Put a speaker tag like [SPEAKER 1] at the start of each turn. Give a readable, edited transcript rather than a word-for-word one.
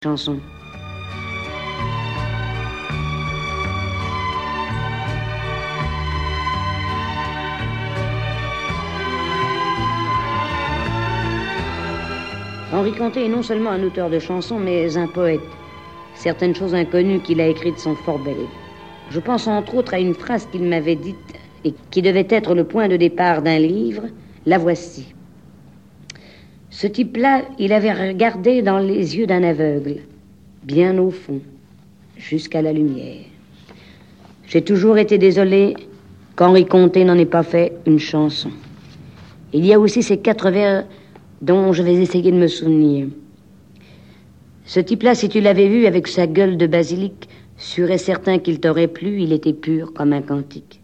[SPEAKER 1] chanson. Henri Conté est non seulement un auteur de chansons, mais un poète. Certaines choses inconnues qu'il a écrites sont fort belles. Je pense entre autres à une phrase qu'il m'avait dite et qui devait être le point de départ d'un livre. La voici. Ce type-là, il avait regardé dans les yeux d'un aveugle, bien au fond, jusqu'à la lumière. J'ai toujours été désolé qu'Henri Conté n'en ait pas fait une chanson. Il y a aussi ces 4 vers dont je vais essayer de me souvenir. Ce type-là, si tu l'avais vu avec sa gueule de basilic, sûr et certain qu'il t'aurait plu, il était pur comme un cantique.